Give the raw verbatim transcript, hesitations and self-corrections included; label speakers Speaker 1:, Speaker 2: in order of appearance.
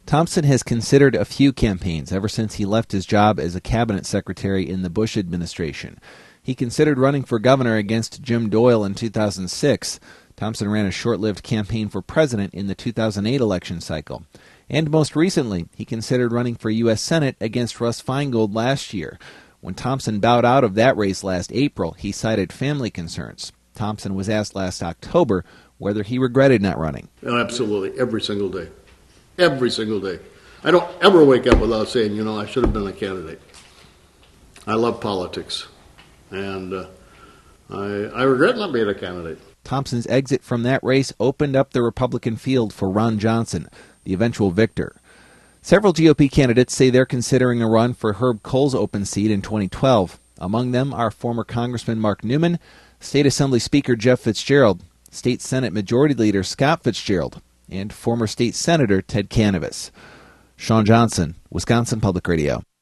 Speaker 1: Thompson has considered a few campaigns ever since he left his job as a cabinet secretary in the Bush administration. He considered running for governor against Jim Doyle in two thousand six. Thompson ran a short-lived campaign for president in the two thousand eight election cycle. And most recently, he considered running for U S Senate against Russ Feingold last year. When Thompson bowed out of that race last April, he cited family concerns. Thompson was asked last October whether he regretted not running.
Speaker 2: Absolutely, every single day. Every single day. I don't ever wake up without saying, you know, I should have been a candidate. I love politics, and uh, I, I regret not being a candidate.
Speaker 1: Thompson's exit from that race opened up the Republican field for Ron Johnson, the eventual victor. Several G O P candidates say they're considering a run for Herb Kohl's open seat in twenty twelve. Among them are former Congressman Mark Newman, State Assembly Speaker Jeff Fitzgerald, State Senate Majority Leader Scott Fitzgerald, and former State Senator Ted Canivas. Sean Johnson, Wisconsin Public Radio.